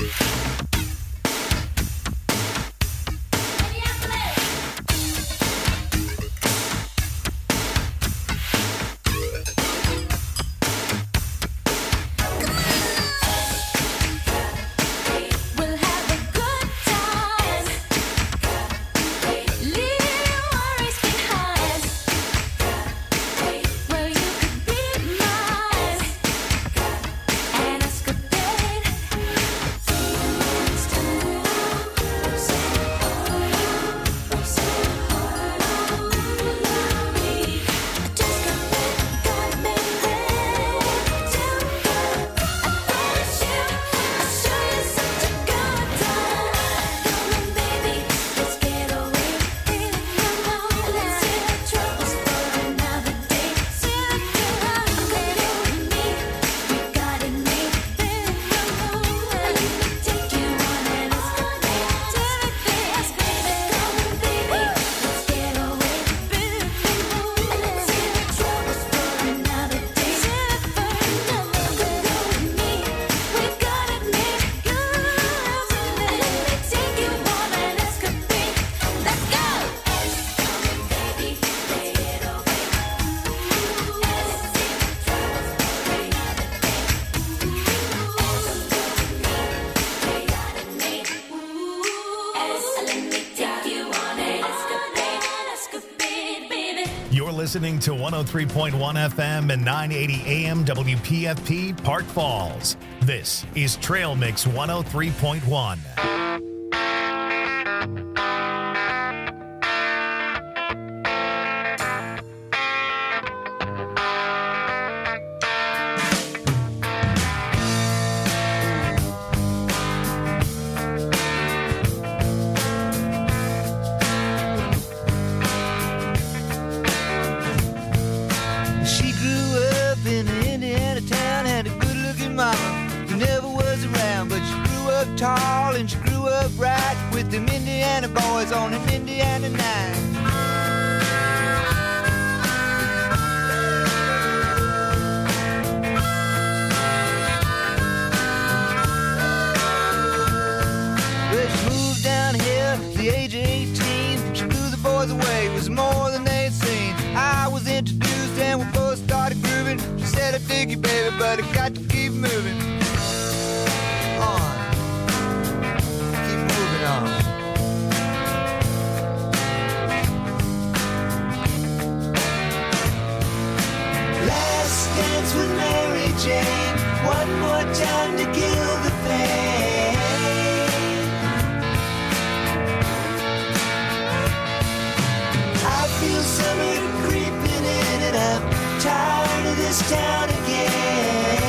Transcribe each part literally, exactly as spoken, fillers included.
Listening to one oh three point one F M and nine eighty A M W P F P Park Falls. This is Trail Mix one oh three point one. Tall and she grew up right with them Indiana boys on an Indiana night. But she moved down here at the age of eighteen. She blew the boys away, it was more than they'd seen. I was introduced and we both started grooving. She said, I dig you, baby, but I got to keep moving on. Last dance with Mary Jane, one more time to kill the pain. I feel summer creeping in and I'm tired of this town again.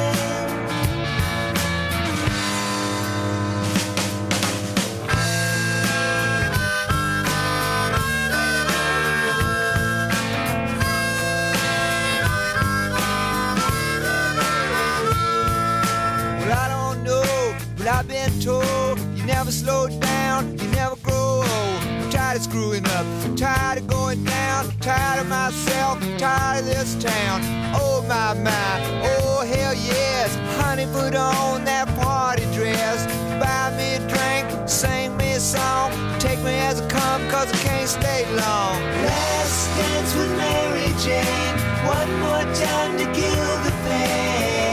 I've been told you never slow down, you never grow old. I'm tired of screwing up, I'm tired of going down, I'm tired of myself, I'm tired of this town. Oh my, my, oh hell yes. Honey, put on that party dress, buy me a drink, sing me a song, take me as I come cause I can't stay long. Last dance with Mary Jane, one more time to kill the pain.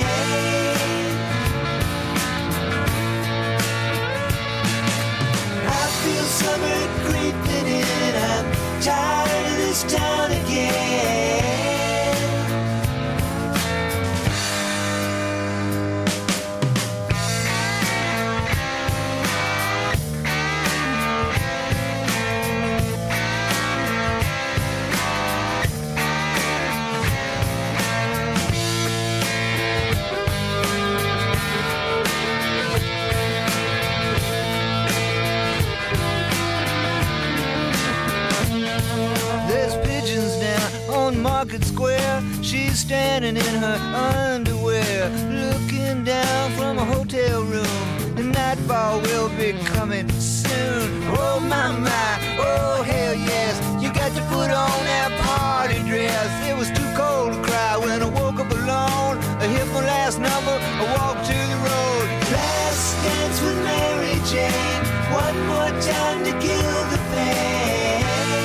I feel summer creeping in and I'm tired of this town again. Market Square, she's standing in her underwear, looking down from a hotel room. The nightfall will be coming soon. Oh my my, oh hell yes. You got to put on that party dress. It was too cold to cry when I woke up alone. I hit my last number, I walked to the road. Last dance with Mary Jane one more time to kill the pain.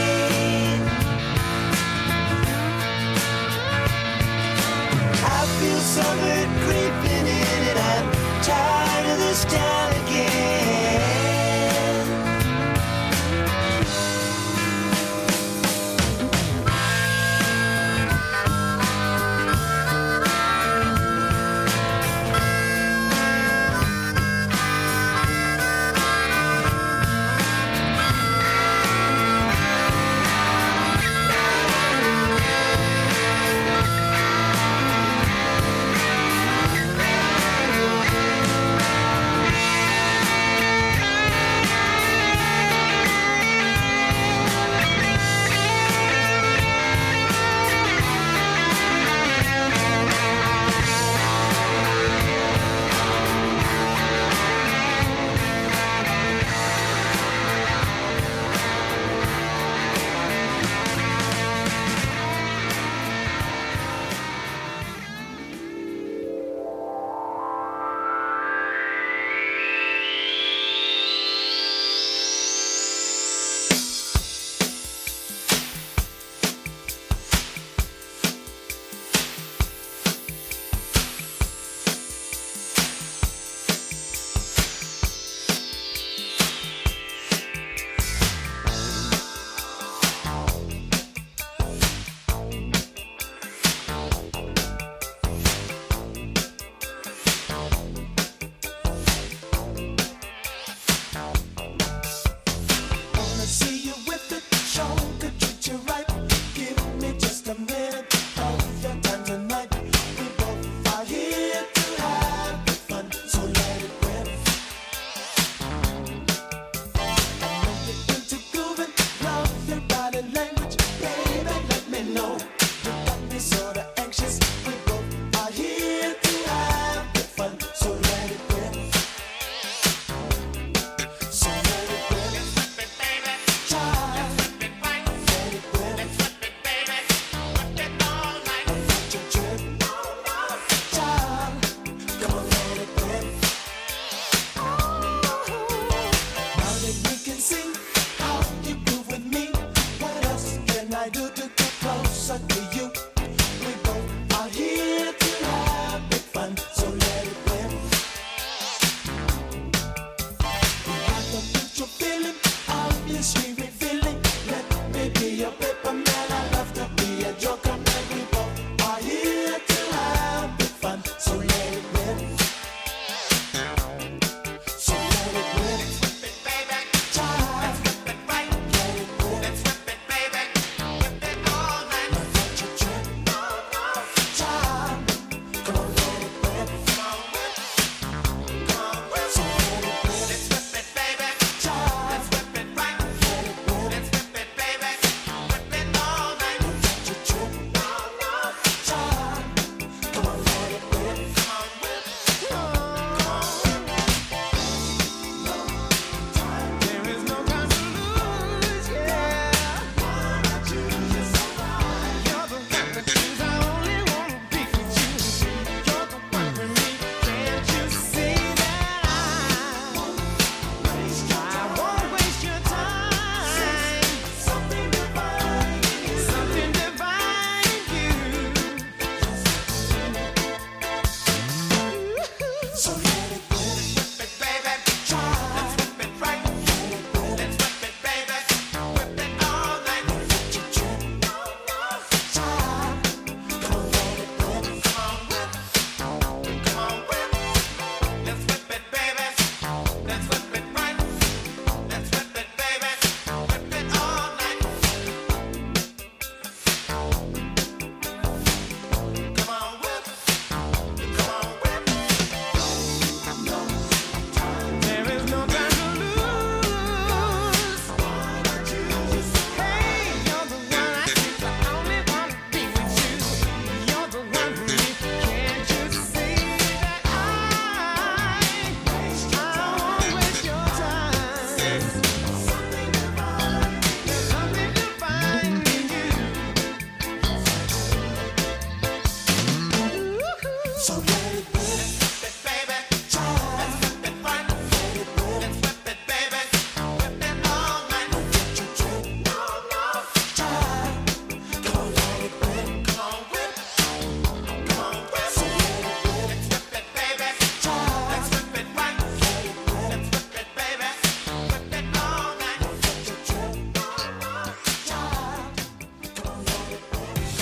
I feel summer creeping in and I'm tired of this town again.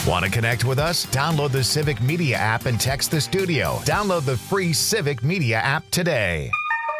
Want to connect with us? Download the Civic Media app and text the studio. Download the free Civic Media app today.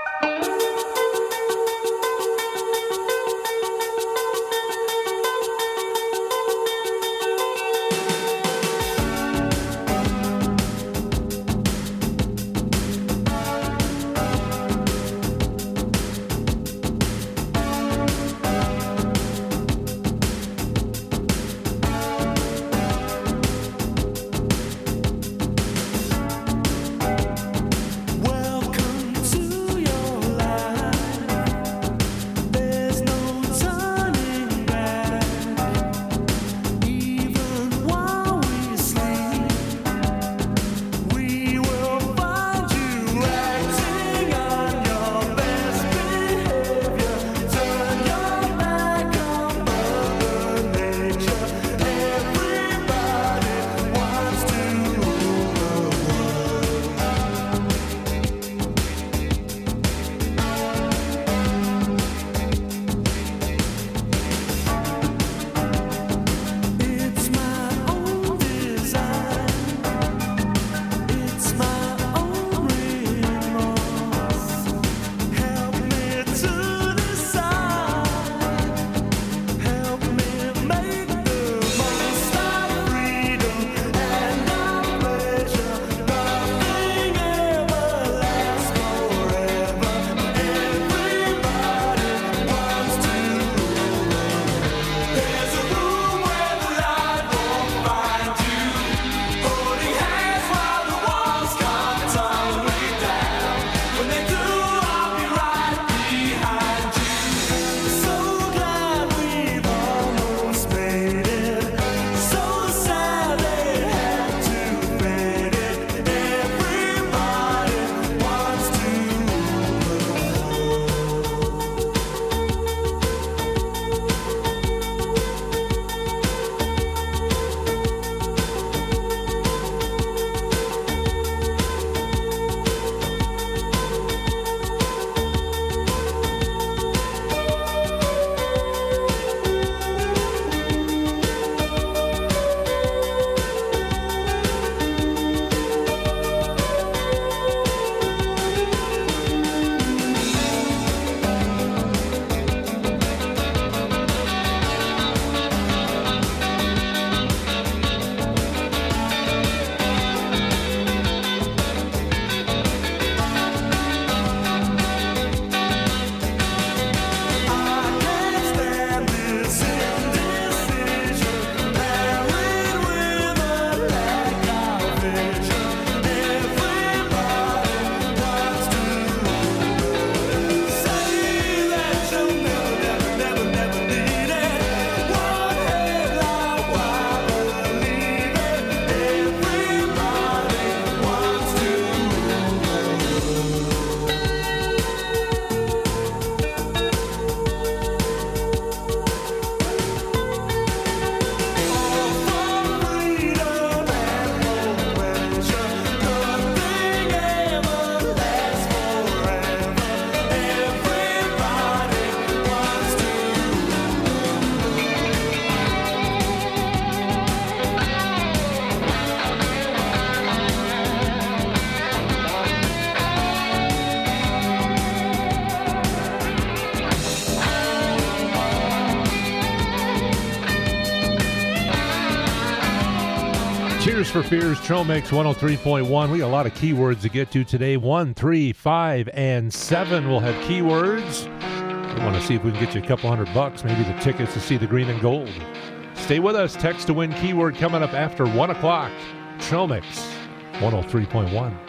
Tears for Fears, Trail Mix one oh three point one. We got a lot of keywords to get to today. One, three, five, and seven will have keywords. We want to see if we can get you a couple hundred bucks, maybe the tickets to see the green and gold. Stay with us. Text to win keyword coming up after one o'clock. Trail Mix one oh three point one.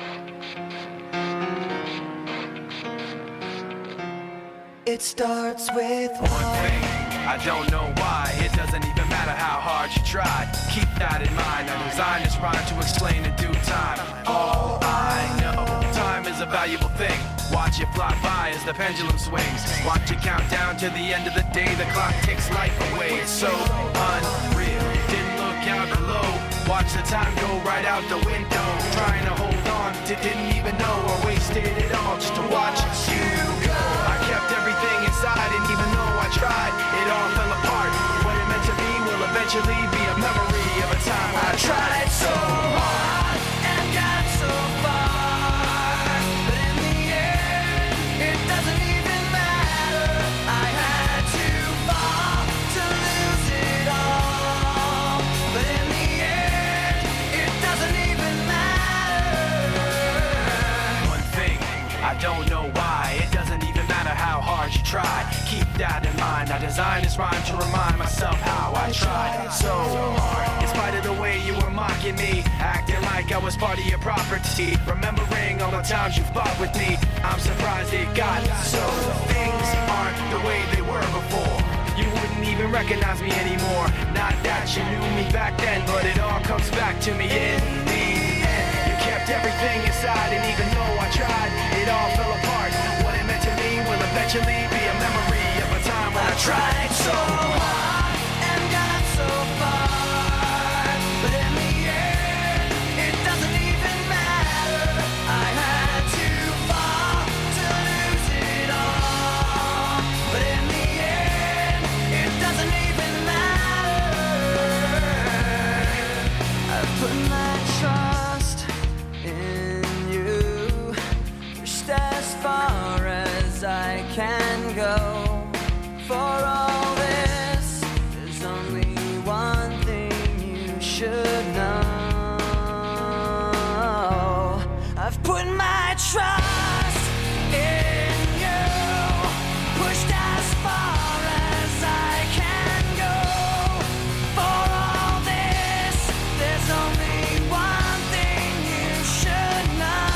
It starts with one thing. I don't know why. It doesn't even matter how hard you try. Keep that in mind. I designed this rhyme to explain in due time. All I know, time is a valuable thing. Watch it fly by as the pendulum swings. Watch it count down to the end of the day. The clock takes life away. It's so unreal. Didn't look out below. Watch the time go right out the window. Trying to hold on to didn't even know or wasted it all just to watch you go. I kept everything inside, and even though I tried, it all fell apart. What it meant to be will eventually be a memory of a time tried. Keep that in mind. I designed this rhyme to remind myself how I tried so hard. In spite of the way you were mocking me, acting like I was part of your property, remembering all the times you fought with me, I'm surprised it got so. Things aren't the way they were before. You wouldn't even recognize me anymore. Not that you knew me back then, but it all comes back to me in the end. You kept everything inside, and even though I tried, it all fell apart. What it meant to me will eventually be a memory of a time when I, I tried so hard and got so far, but in the end, it doesn't even matter. I had to fall to lose it all, but in the end, it doesn't even matter. I've put my trust in you, pushed as far as I can go. For all this, there's only one thing you should know. I've put my trust in you, pushed as far as I can go. For all this, there's only one thing you should know.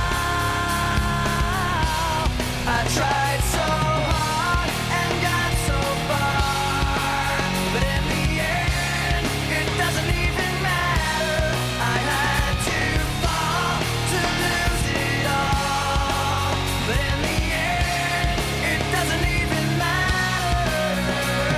I tried so hard and got so far, but in the end, it doesn't even matter. I had to fall to lose it all, but in the end, it doesn't even matter.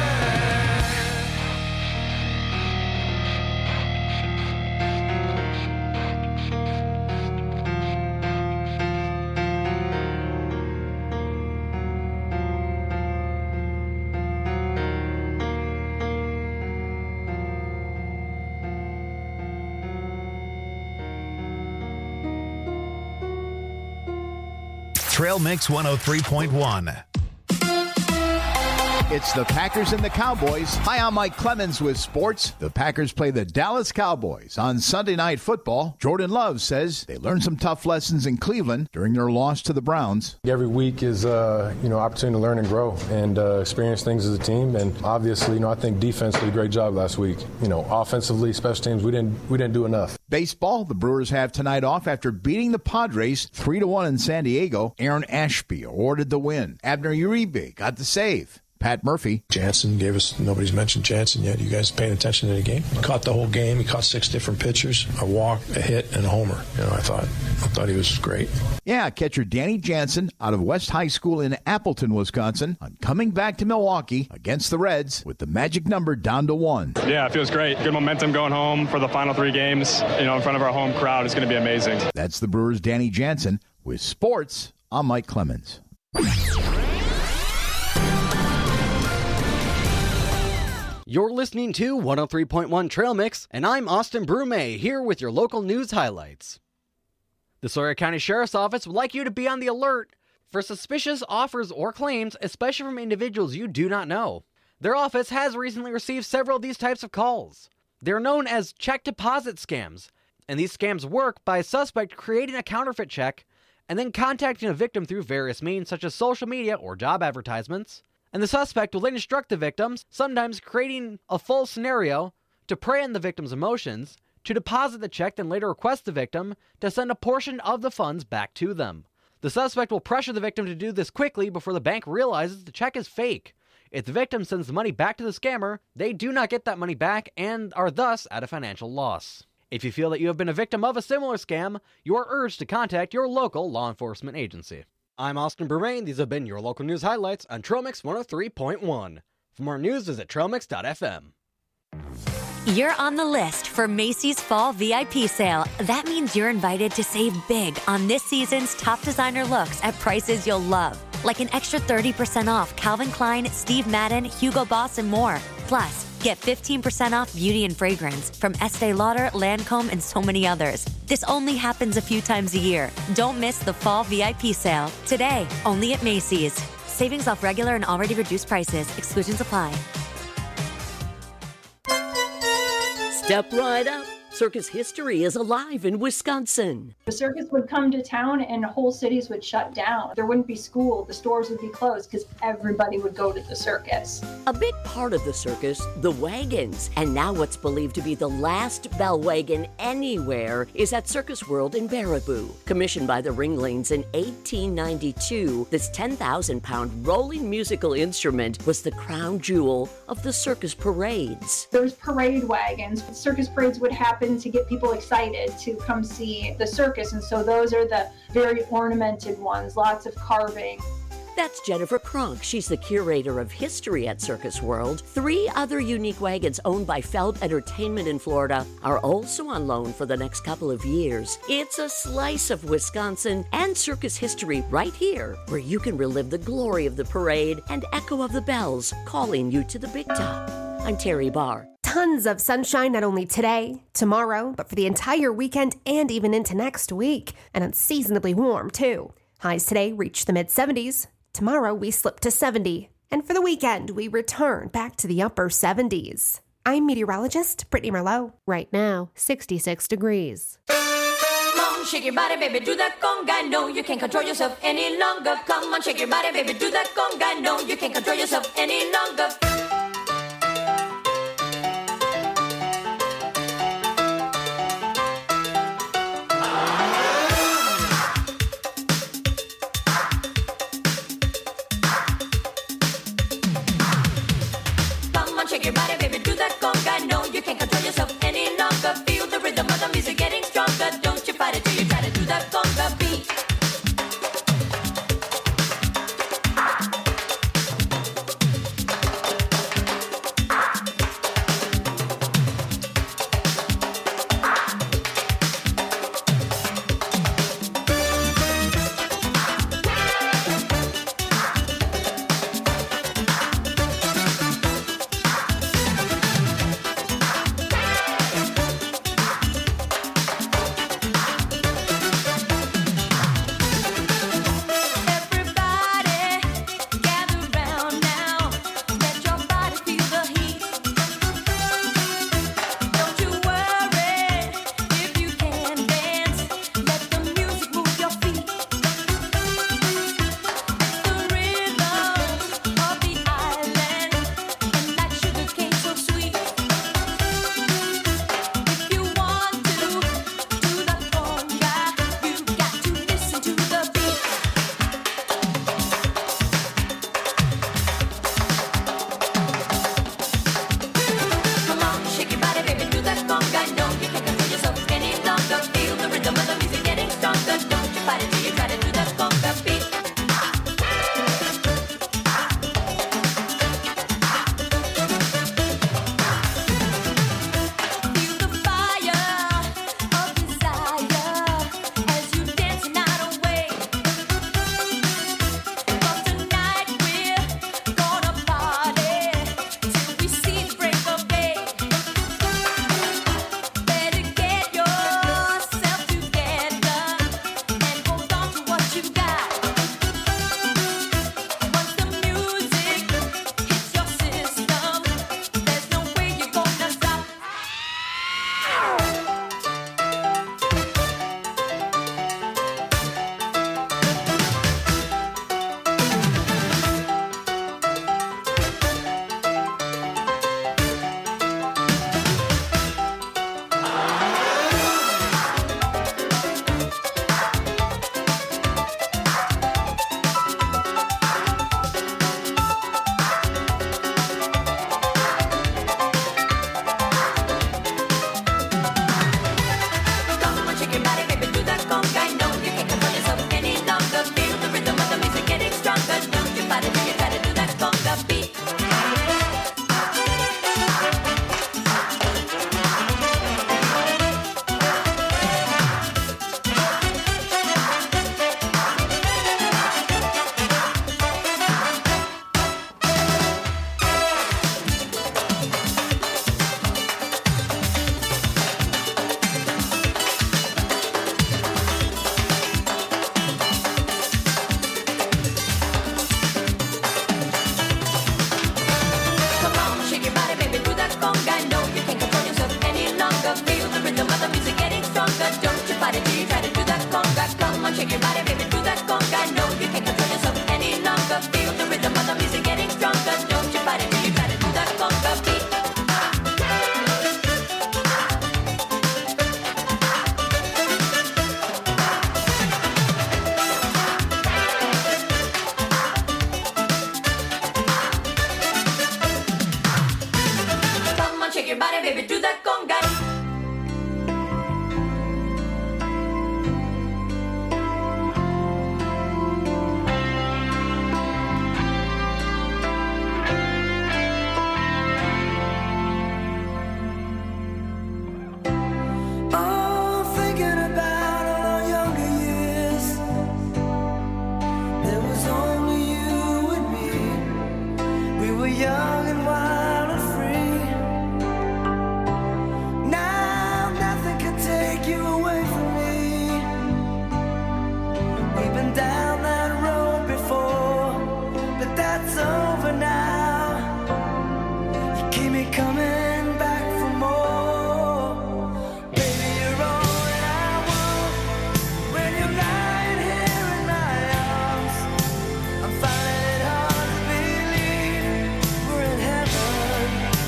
Trail Mix one oh three point one. It's the Packers and the Cowboys. Hi, I'm Mike Clemens with sports. The Packers play the Dallas Cowboys on Sunday Night Football. Jordan Love says they learned some tough lessons in Cleveland during their loss to the Browns. Every week is uh, you know opportunity to learn and grow and uh, experience things as a team. And obviously, you know I think defense did a great job last week. You know, offensively, special teams, we didn't we didn't do enough. Baseball, the Brewers have tonight off after beating the Padres three to one in San Diego. Aaron Ashby awarded the win. Abner Uribe got the save. Pat Murphy. Jansen gave us, nobody's mentioned Jansen yet. You guys paying attention to the game? He caught the whole game. He caught six different pitchers, a walk, a hit, and a homer. You know, I thought, I thought he was great. Yeah, catcher Danny Jansen out of West High School in Appleton, Wisconsin, on coming back to Milwaukee against the Reds with the magic number down to one. Yeah, it feels great. Good momentum going home for the final three games. You know, in front of our home crowd is going to be amazing. That's the Brewers' Danny Jansen. With sports, I'm Mike Clemens. You're listening to one oh three point one Trail Mix, and I'm Austin Brume, here with your local news highlights. The Sawyer County Sheriff's Office would like you to be on the alert for suspicious offers or claims, especially from individuals you do not know. Their office has recently received several of these types of calls. They're known as check deposit scams, and these scams work by a suspect creating a counterfeit check and then contacting a victim through various means such as social media or job advertisements. And the suspect will then instruct the victims, sometimes creating a full scenario to prey on the victim's emotions, to deposit the check, then later request the victim to send a portion of the funds back to them. The suspect will pressure the victim to do this quickly before the bank realizes the check is fake. If the victim sends the money back to the scammer, they do not get that money back and are thus at a financial loss. If you feel that you have been a victim of a similar scam, you are urged to contact your local law enforcement agency. I'm Austin Bermain. These have been your local news highlights on Trail Mix one oh three point one. For more news, visit trail mix dot f m. You're on the list for Macy's Fall V I P Sale. That means you're invited to save big on this season's top designer looks at prices you'll love. Like an extra thirty percent off Calvin Klein, Steve Madden, Hugo Boss, and more. Plus, get fifteen percent off beauty and fragrance from Estee Lauder, Lancome, and so many others. This only happens a few times a year. Don't miss the Fall V I P Sale. Today, only at Macy's. Savings off regular and already reduced prices. Exclusions apply. Step right up Circus history is alive in Wisconsin. The circus would come to town and whole cities would shut down. There wouldn't be school, the stores would be closed because everybody would go to the circus. A big part of the circus, the wagons. And now what's believed to be the last bell wagon anywhere is at Circus World in Baraboo. Commissioned by the Ringlings in eighteen ninety-two, this ten thousand pound rolling musical instrument was the crown jewel of the circus parades. There's parade wagons. Circus parades would happen to get people excited to come see the circus, and so those are the very ornamented ones, lots of carving. That's Jennifer Kronk. She's the curator of history at Circus World. Three other unique wagons owned by Feld Entertainment in Florida are also on loan for the next couple of years. It's a slice of Wisconsin and circus history right here, where you can relive the glory of the parade and echo of the bells calling you to the big top. I'm Terry Barr. Tons of sunshine not only today, tomorrow, but for the entire weekend and even into next week. And unseasonably warm, too. Highs today reach the mid seventies. Tomorrow we slip to seventy. And for the weekend, we return back to the upper seventies. I'm meteorologist Brittany Merlot. Right now, sixty-six degrees. Come on, shake your body, baby, do that conga. No, you can't control yourself any longer. Come on, shake your body, baby, do that conga. No, you can't control yourself any longer. Shake your body, baby, do that conga. No, you can't control yourself any longer. Feel the rhythm of the music getting stronger. Don't you fight it till you try to do that conga beat. young and wild and free. Now nothing can take you away from me. We've been down that road before, but that's over now. You keep me coming back for more. Baby, you're all that I want. When you're lying here in my arms, I'm finding it hard to believe we're in heaven.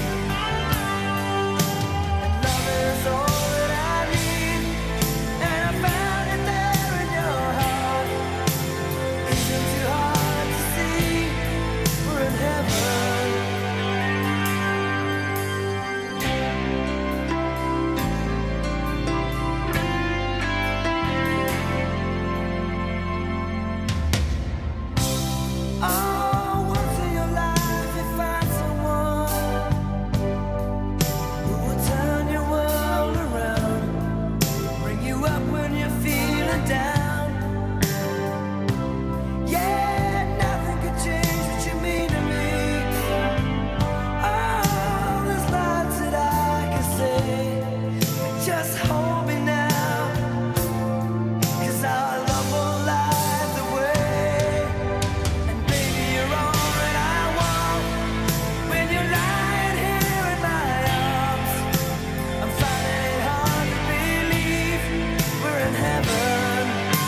And love is all that I need, and I found it there in your heart. Isn't too hard to see we're in heaven. Oh, once in your life you find someone who will turn your world around, bring you up when you're feeling down. Yeah, nothing could change what you mean to me. Oh, there's lots that I can say, but just hold me now, 'cause our love will light the way. And baby, you're all that I want. When you're lying here in my arms, I'm finding it hard to believe we're in heaven.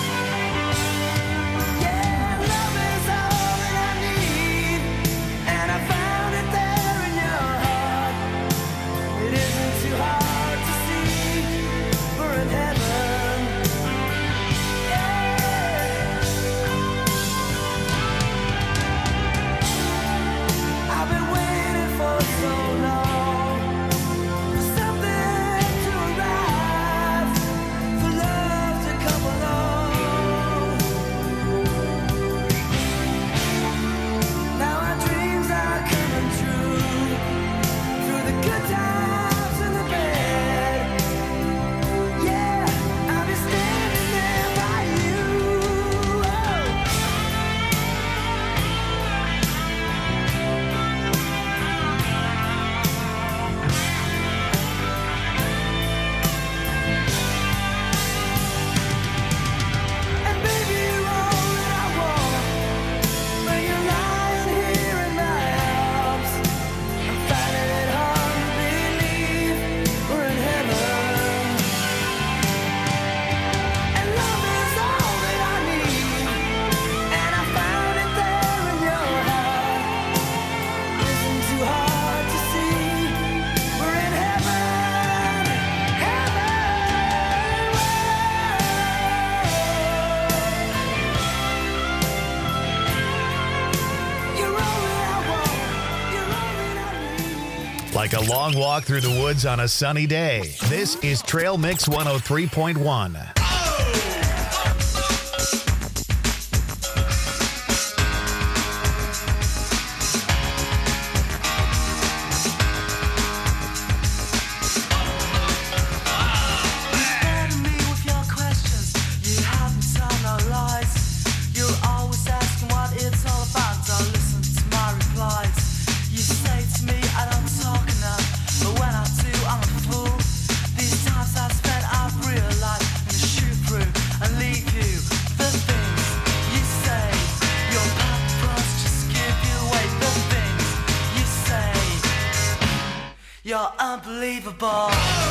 Yeah, love is all that I need, and I found it there in your heart. It isn't too hard to see we're in heaven. I've been waiting for so long for something to arrive, for love to come along. Now our dreams are coming true, through the good times and the bad. Yeah, I'll be standing there by you. Oh. And baby, you're all that I want. When you're lying here in my arms, I'm finding it hard to believe we're in heaven. And love is all that I need, and I found it there in your heart. Isn't too hard to see we're in heaven, heaven. You're all that I want. You're all that I need. Like a long walk through the woods on a sunny day. This is Trail Mix one oh three point one. Burden me with your questions. You haven't told no lies. You're always asking what it's all about. Don't listen to my replies. You say to me I don't talk enough, but when I do, I'm a fool. These times I've spent, I've realized I'm gonna shoot through and leave you. The things you say, your paparazzi just give you away. The things you say, you're unbelievable.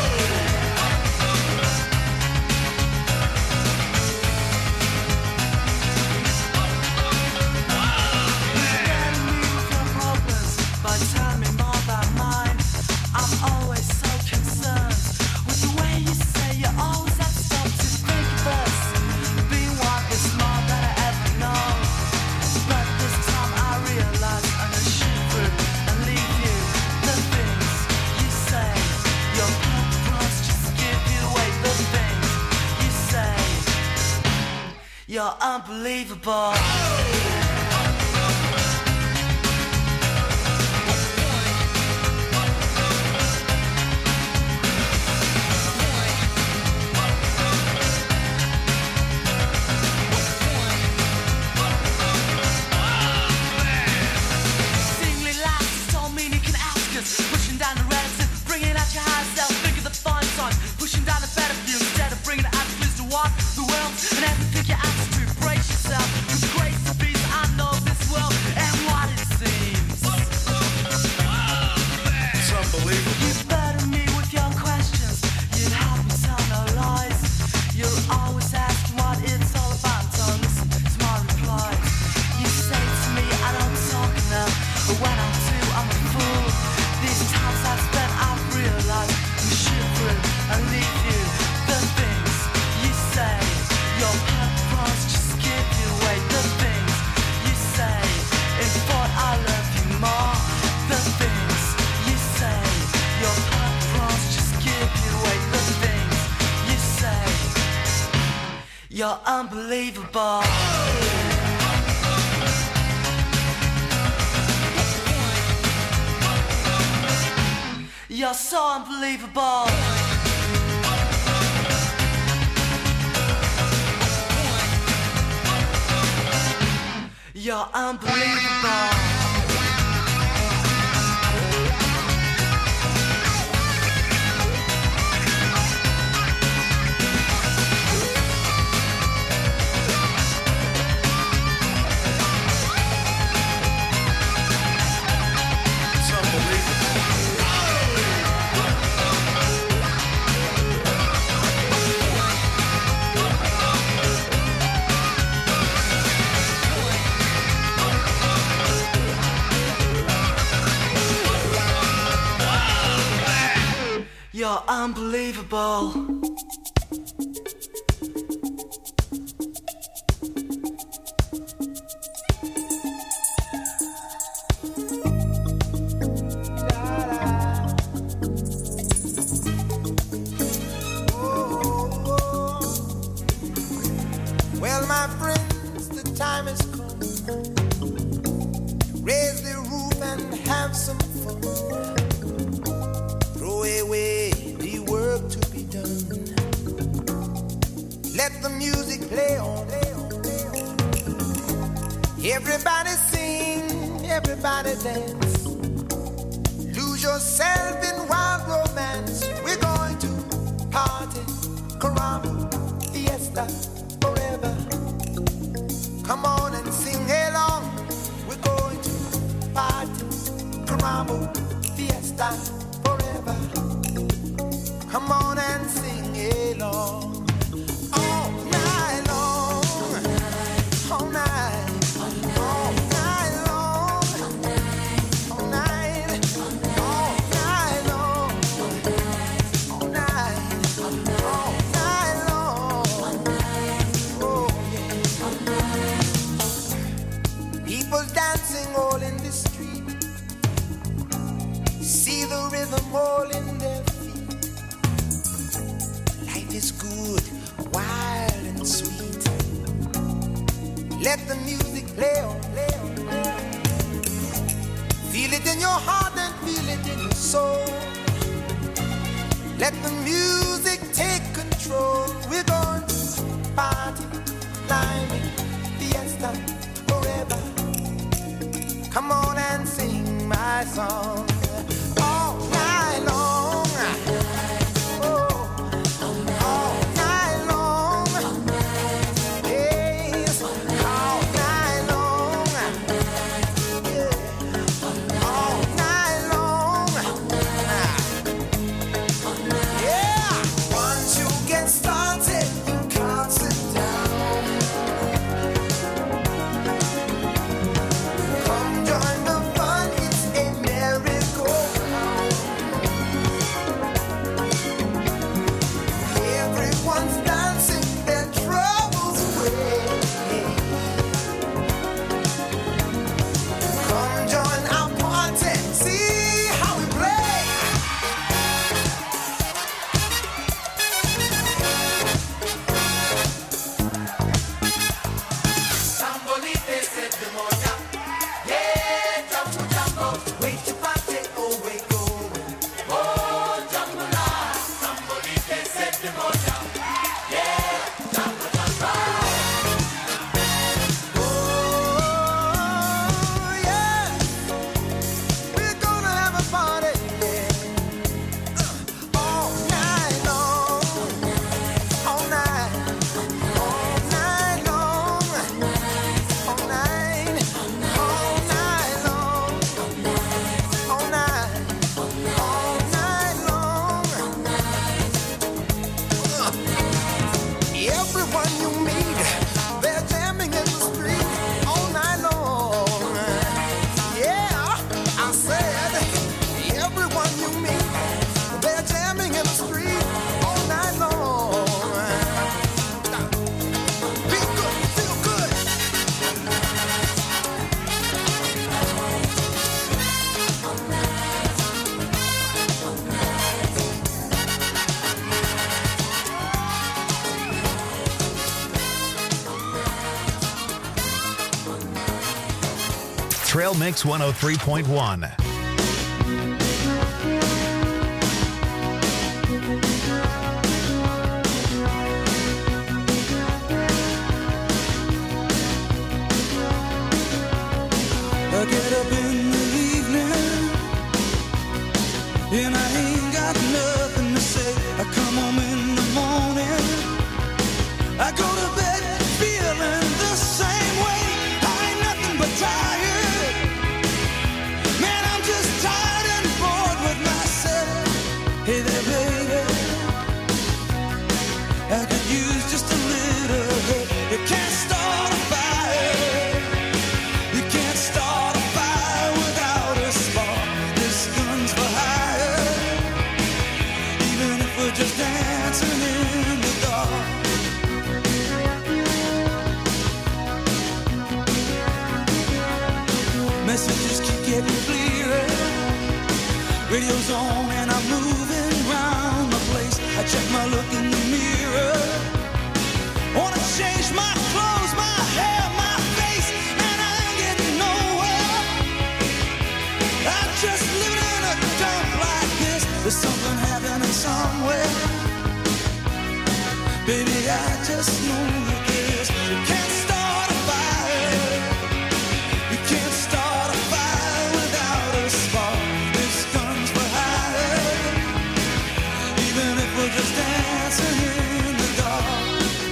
Burden me with your problems by telling me more about mine. I'm always so concerned with the way you say you always have to stop to think of us. Being one is more than I ever know, but this time I realize I'm gonna shoot through and leave you. The things you say, your paparazzi just give you away. The things you say, you're unbelievable. Singly lights You're unbelievable. You're so unbelievable. You're unbelievable. You're unbelievable. Well, my friends, the time has come. Raise the roof and have some fun. Throw away the work to be done. Let the music play on. Everybody sing, everybody dance. Lose yourself in wild romance. We're going to party, caramba, fiesta, forever. Come on and sing along. We're going to party, caramba, fiesta, forever. Come on and sing along. All night long. All night. All night long. All night. All night long. All night. All night long. Oh, yeah. People dancing all in the street. See the rhythm all in their feet. Life is good, wild and sweet. Let the music play on, play on, play on. Feel it in your heart and feel it in your soul. Let the music take control. We're going to party, climbing, fiesta, forever. Come on and sing my song. All night long. Oh, all night long. Yes, all night long. Yeah, all night long. Yeah, once you get started, you can't sit down. Come join the fun, it's a merry Trail Mix one oh three point one. I get up in the evening and I ain't got nothing to say. I come home in the morning, I go to bed feeling the same way. I ain't nothing but tired. Man, I'm just tired and bored with myself. Hey there, baby, I could use just a little help. You can't start a fire. You can't start a fire without a spark. This gun's for hire. Even if we're just dancing in the dark. Messages keep getting clearer. Radio's on and I'm moving around the place. I check my look in the mirror. Wanna change my clothes, my hair, my face, and I ain't getting nowhere. I'm just living in a dump like this. There's something happening somewhere. Baby, I just know that this. You can't start a fire. You can't start a fire without a spark. This gun's for hire. Even if we're just dancing in the dark.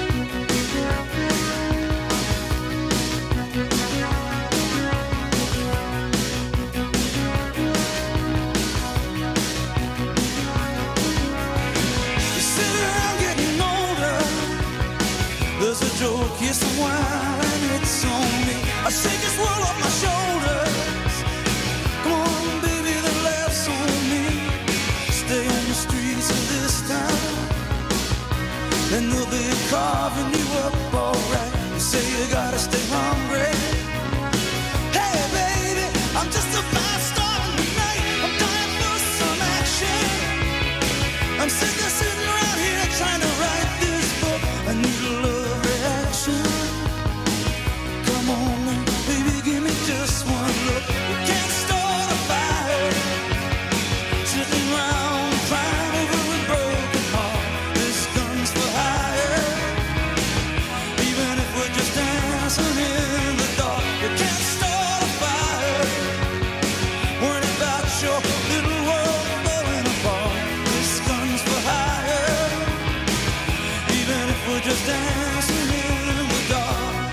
You sit around getting older. There's a joke, yes, a while, and it's on me. I shake this world off my shoulders. Come on, baby, the laughs on me. Stay on the streets of this town, and they'll be carving you up alright. You say you gotta stay hungry. Hey, baby, I'm just a fast star tonight. I'm dying for some action. I'm sick of sitting around here trying to write this book. I need a love reaction. Come on, now, baby, give me just one look. We can't start a fire. Sitting around crying over a broken heart. This gun's for hire. Even if we're just dancing in the dark. We can't start a fire. Worrying about your little world falling apart. This gun's for hire. Even if we're just dancing in the dark.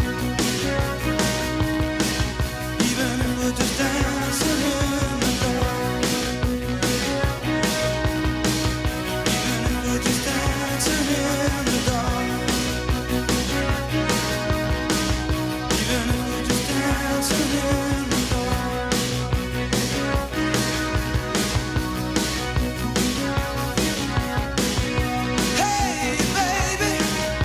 Even if we're just dancing in the dark. Even if we're just dancing in the dark. Even if we're just dancing in the dark. Hey, baby.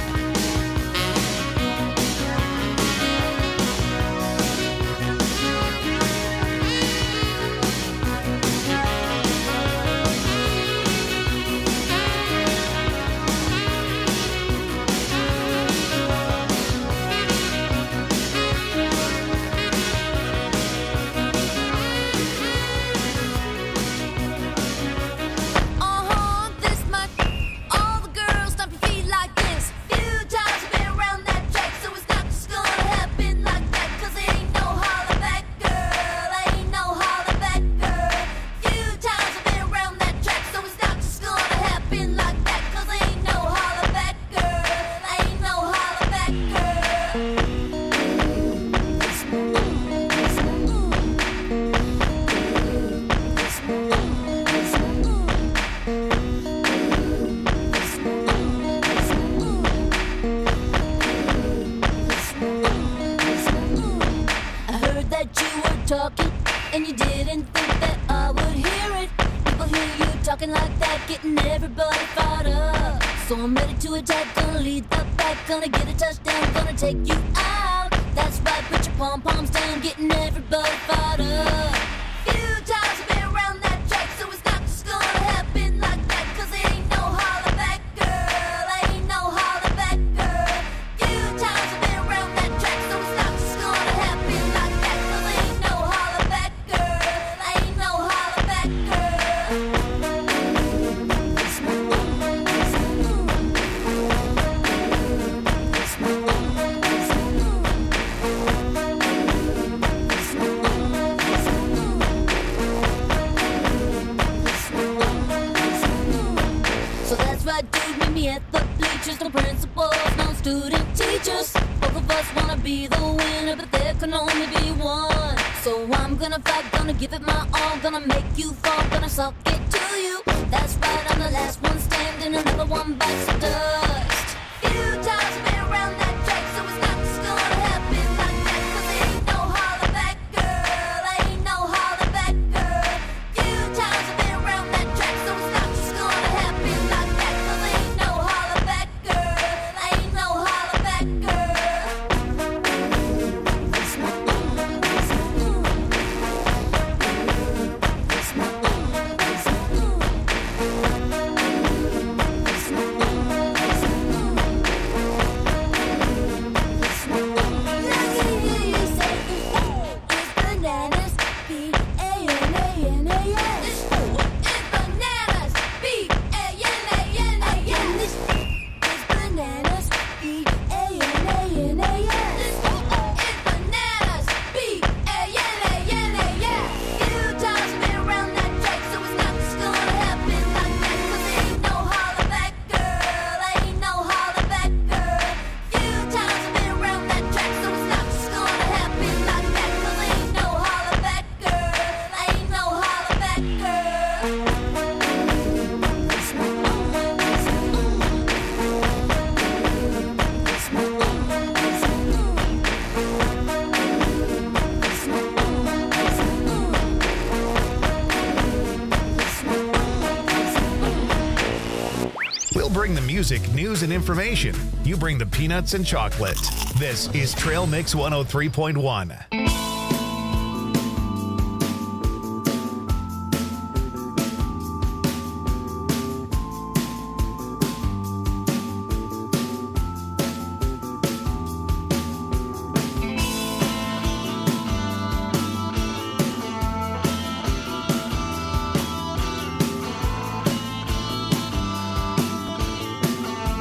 Uh-huh, this much. All the girls stomp your feet like this. Few times I've been around that track, so it's not just gonna happen like that. 'Cause it ain't no holler back, girl. Ain't no holler back, girl. Few times I've been around that track, so it's not just gonna happen like that. 'Cause it ain't no holler back, girl. Ain't no holler back, I heard that you were talking, and you didn't think that I would hear it. People hear you talking like that, getting everybody fired up. So I'm ready to attack, gonna lead the pack, gonna get a touchdown, gonna take you out. That's right, put your pom-poms down, getting everybody fired up. Few times I've been around that track, so it's not just gonna happen like that. 'Cause it ain't no holler back, girl. Ain't no holler back, girl. Few times I've been around that track, so it's not just gonna happen like that. 'Cause it ain't student teachers. Both of us wanna be the winner, but there can only be one. So I'm gonna fight, gonna give it my all, gonna make you fall, gonna suck it to you. That's right, I'm the last one standing, another one bites the dust. Few times I've been around that track, so it's not just gonna happen like that. 'Cause there ain't no holler back, girl. Ain't no holler back, girl. Few times I've been around that track, so it's not just gonna happen like that. 'Cause there ain't no holler back, girl. Ain't no holler back, girl. It's my own, it's my own. It's my own, it's my own. It's my own, it's my own. It's my own. Let me hear you say it's bananas, B A N A N A S. It's bananas, B A N A N A S. It's bananas, B A N A N A S. It's bananas, B A N A N A S. Few times I've been around that track, so it's not just gonna happen like that. 'Cause there ain't no holler back, girl. Ain't no holler back, girl. Few times I've been around that track, so it's not just gonna happen like that. 'Cause there ain't no holler back, girl. Ain't no holler back, girl. It's my own, it's my own. It's my own, it's my own. It's my own, it's my own. It's my own, it's my own. We'll bring the music, news, and information. You bring the peanuts and chocolate. This is Trail Mix one oh three point one.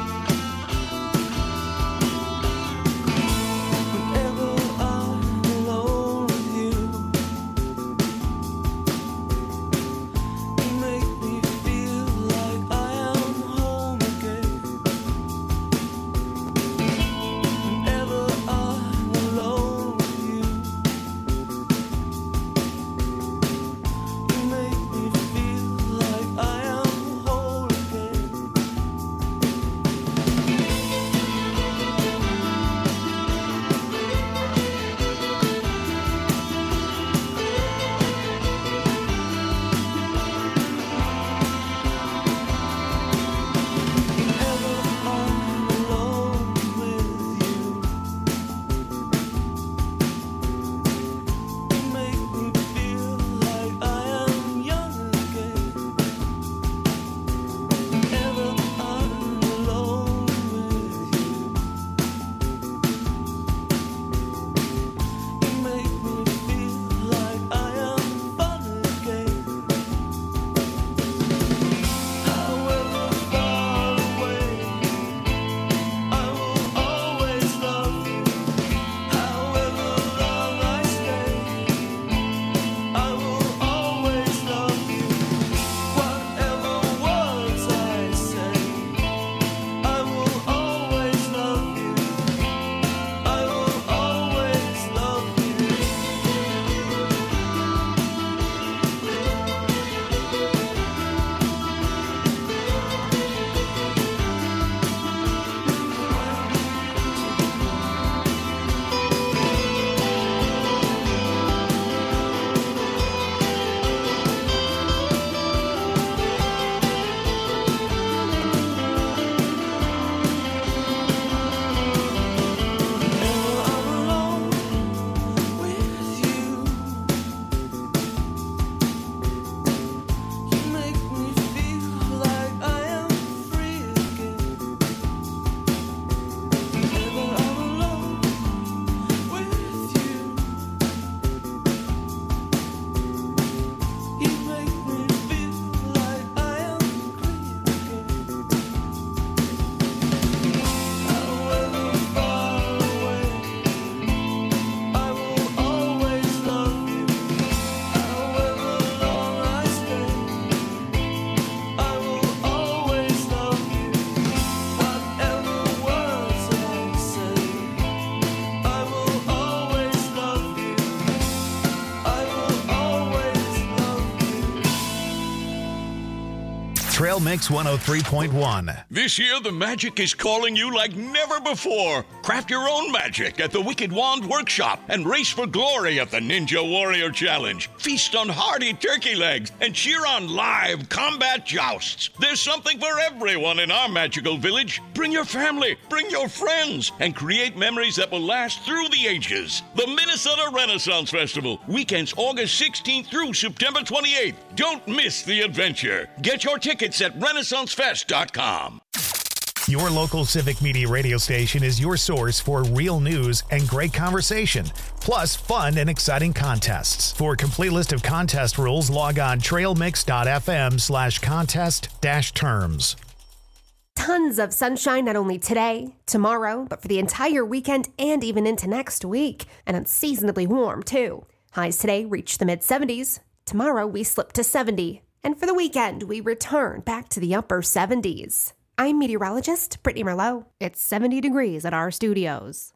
Whenever I Trail Mix one oh three point one. This year, the magic is calling you like never before. Craft your own magic at the Wicked Wand Workshop and race for glory at the Ninja Warrior Challenge. Feast on hearty turkey legs and cheer on live combat jousts. There's something for everyone in our magical village. Bring your family, bring your friends, and create memories that will last through the ages. The Minnesota Renaissance Festival, weekends August sixteenth through September twenty-eighth. Don't miss the adventure. Get your tickets at renaissance fest dot com. Your local Civic Media radio station is your source for real news and great conversation, plus fun and exciting contests. For a complete list of contest rules, log on trailmix.fm slash contest dash terms. Tons of sunshine not only today, tomorrow, but for the entire weekend and even into next week. And unseasonably warm, too. Highs today reach the mid seventies. Tomorrow we slip to seventy. And for the weekend, we return back to the upper seventies. I'm meteorologist Brittany Merlot. It's seventy degrees at our studios.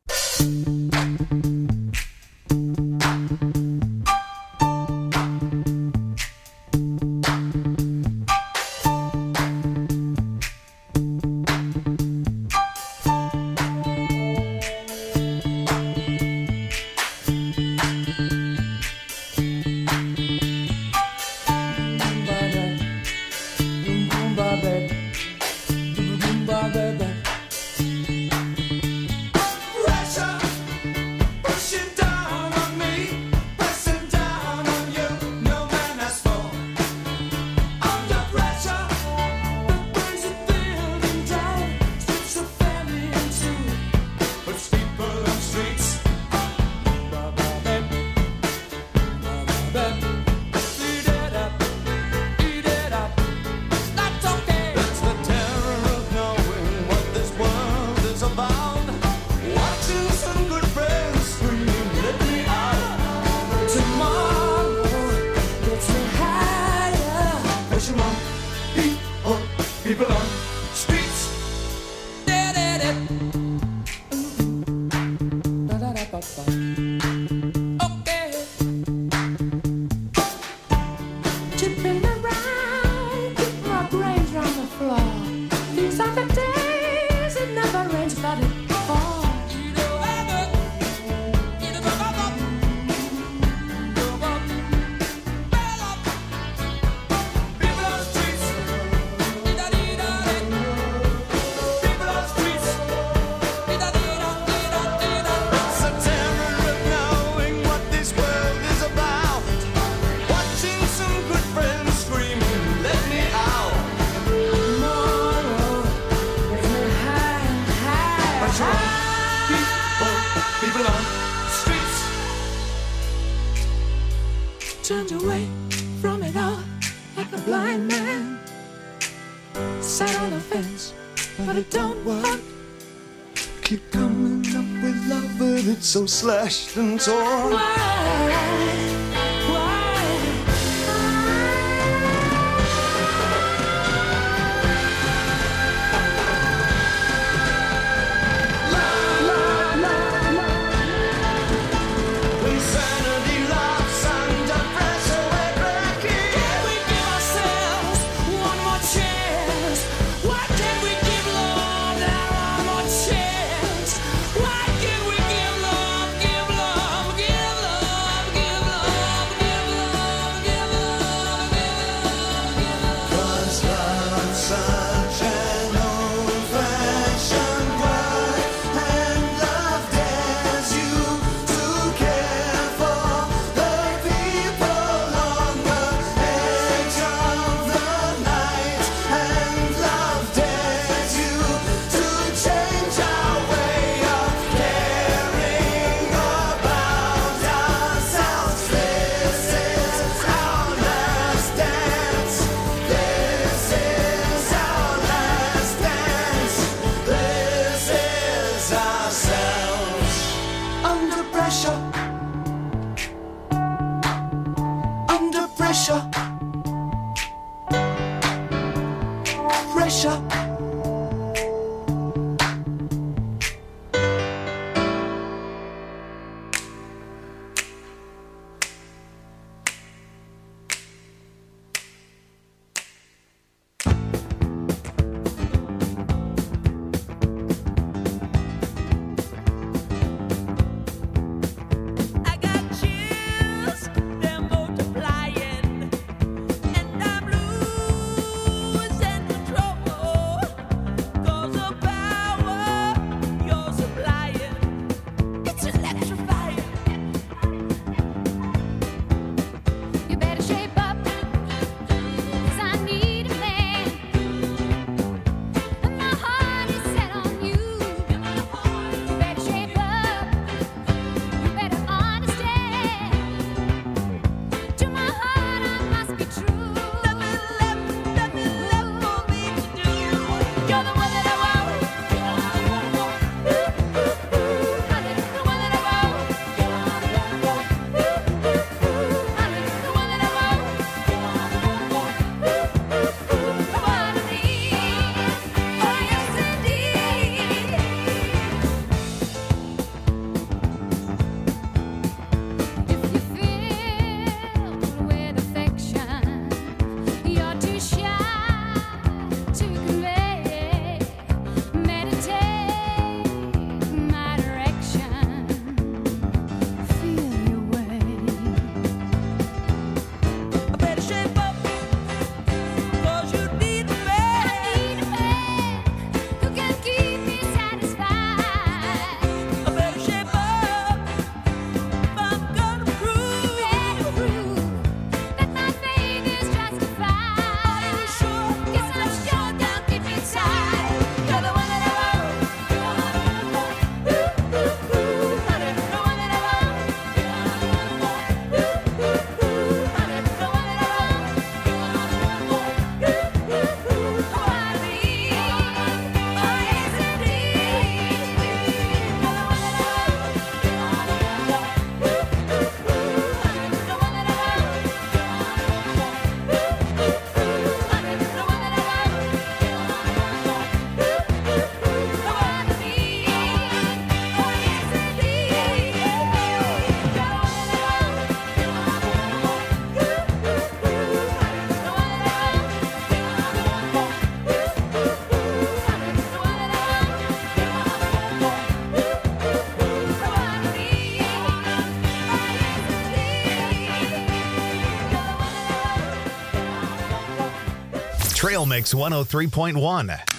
So slashed and torn. Trail Mix one oh three point one.